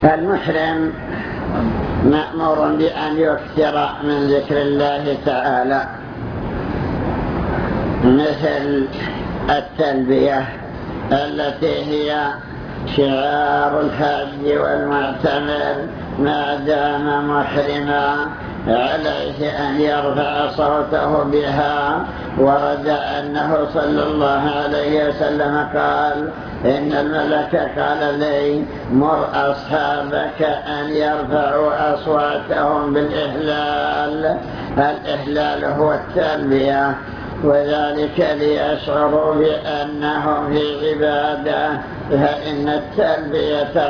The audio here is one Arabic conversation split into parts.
فالمحرم مأمور بأن يكثر من ذكر الله تعالى مثل التلبية التي هي شعار الحج والمعتمر ما دام محرما عليه أن يرفع صوته بها. ورد أنه صلى الله عليه وسلم قال: إن الملك قال لي: مر أصحابك أن يرفعوا أصواتهم بالإهلال. الإهلال هو التلبية، وذلك ليشعروا بأنهم في عبادة، فإن التلبية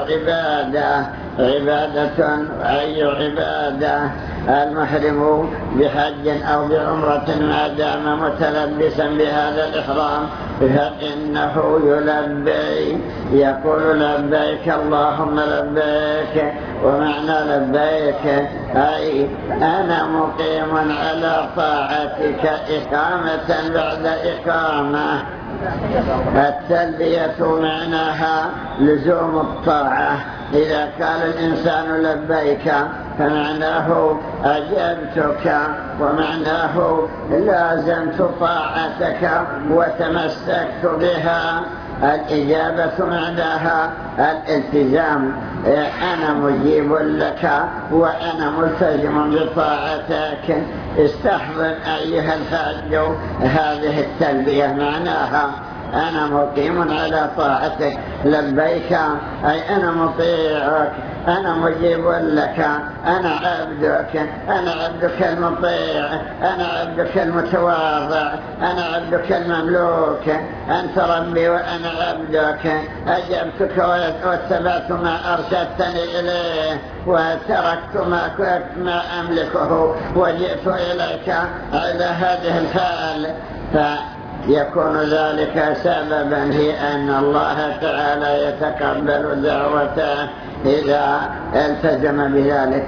عبادة أي عبادة. المحرم بحج أو بعمرة ما دام متلبسا بهذا الإحرام فإنه يلبي، يقول: لبيك اللهم لبيك. ومعنى لبيك أي أنا مقيم على طاعتك إقامة بعد إقامة. التلبية معناها لزوم الطاعة. إذا قال الإنسان لبيك فمعناه أجبتك، ومعناه لازمت طاعتك وتمسكت بها. الإجابة معناها الالتزام، أنا مجيب لك وأنا ملتزم بطاعتك. استحضر أيها الحاج هذه التلبية، معناها أنا مقيم على طاعتك. لبيك أي أنا مطيعك، أنا مجيب لك، أنا عبدك المطيع، أنا عبدك المتواضع، أنا عبدك المملوك. أنت ربي وأنا عبدك، أجبتك واتبعت ما أرشدتني إليه وتركت ما أملكه وجئت إليك على هذه الحال. يكون ذلك سببا في أن الله تعالى يتقبل دعوته إذا التزم بذلك.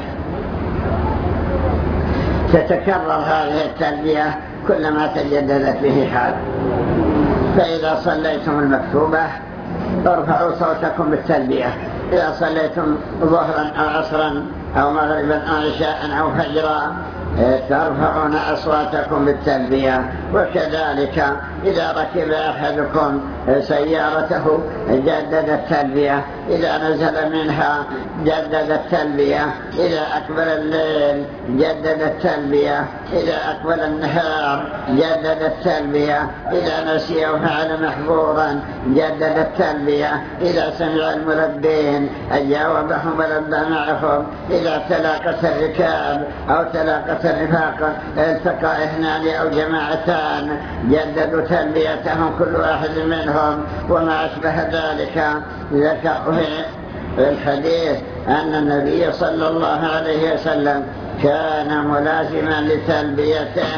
تتكرر هذه التلبية كلما تجددت به حال. فإذا صليتم المكتوبة ارفعوا صوتكم بالتلبية. إذا صليتم ظهرا أو عصرا أو مغربا أو عشاء أو فجرا ترفعون أصواتكم بالتلبية. وكذلك إذا ركب أحدكم سيارته جدد التلبية، إذا نزل منها جدد التلبية، إذا أقبل الليل جدد التلبية، إذا أقبل النهار جدد التلبية، إذا نسي وفعل محظورا جدد التلبية، إذا سمع الملبين أجاوبهم ولبى معهم، إذا تلاقت الركاب أو تلاقت الرفاق التقى اثنان أو جماعتان جددوا تلبيتهم كل واحد منهم. وما أشبه ذلك ذكر في الحديث أن النبي صلى الله عليه وسلم كان ملازما لتلبيته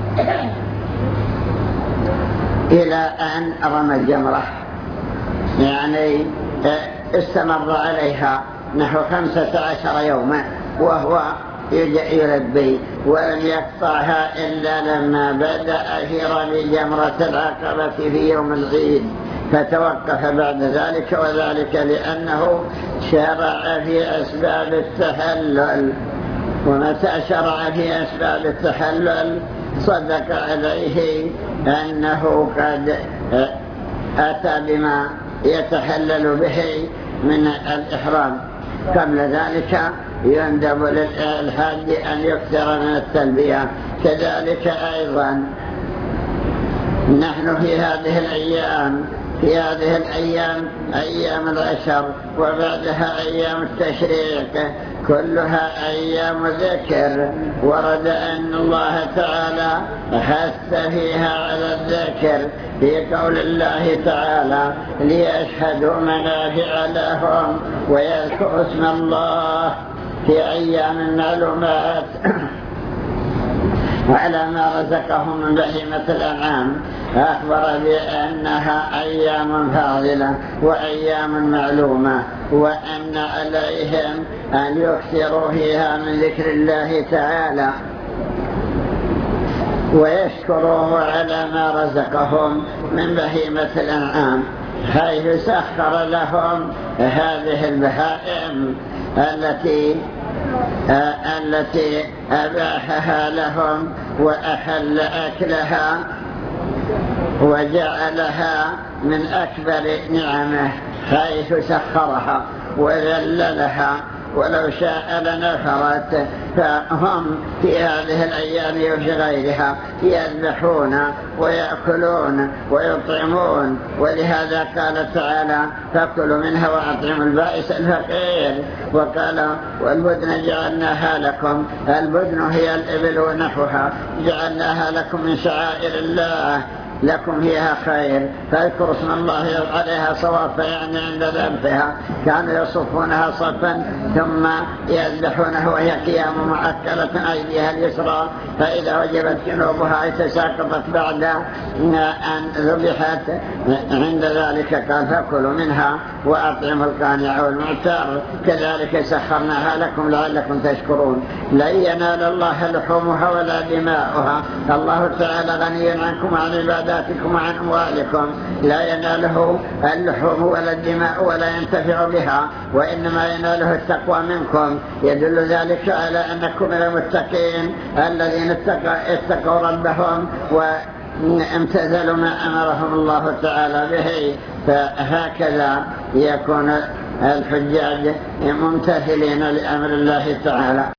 إلى أن رمى الجمرة، يعني استمر عليها نحو 15 يوما وهو يلبي، ولم يقطعها إلا لما بدأ في رمي جمرة العقبة في يوم العيد، فتوقف بعد ذلك، وذلك لأنه شرع في أسباب التحلل. ومتى شرع في أسباب التحلل صدق عليه أنه قد أتى بما يتحلل به من الإحرام. قبل ذلك يندب للحاج أن يكثر من التلبية. كذلك أيضا نحن في هذه الأيام أيام العشر وبعدها أيام التشريق كلها أيام ذكر. ورد أن الله تعالى حث فيها على الذكر في قول الله تعالى: ليشهدوا منافع لهم ويذكروا اسم الله في أيام معلومات وعلى ما رزقهم من بهيمة الأنعام. أخبر بأنها أيام فاضلة وأيام معلومة، وأن عليهم أن يكثروا فيها من ذكر الله تعالى ويشكروه على ما رزقهم من بهيمة الأنعام. حيث سخر لهم هذه البهائم التي أباحها لهم وأحل أكلها وجعلها من أكبر نعمه، حيث سخرها وذللها، ولو شاء لنفرت. فهم في هذه الأيام وفي غيرها يذبحون ويأكلون ويطعمون، ولهذا قال تعالى: فكلوا منها وأطعموا البائس الفقير. وقال: والبدن جعلناها لكم، البدن هي الإبل ونحوها، جعلناها لكم من شعائر الله لكم فيها خير، فاذكروا اسم الله عليها صوافا، يعني عند ذبحها كانوا يصفونها صفا ثم يذبحونها وهي قيام معكلة أيديها اليسرى، فإذا وجبت جنوبها تساقطت بعد أن ذبحت. عند ذلك قال: فكلوا منها وأطعموا القانع والمعتر، كذلك سخرناها لكم لعلكم تشكرون. لن ينال الله لحومها ولا دماؤها، الله تعالى غني عنكم وعن عباداتكم وعن أموالكم، لا يناله اللحوم ولا الدماء ولا ينتفع بها، وإنما يناله التقوى منكم. يدل ذلك على أنكم من المتقين الذين اتقوا ربهم وامتثلوا ما أمرهم الله تعالى به. فهكذا يكون الحجاج ممتثلين لأمر الله تعالى.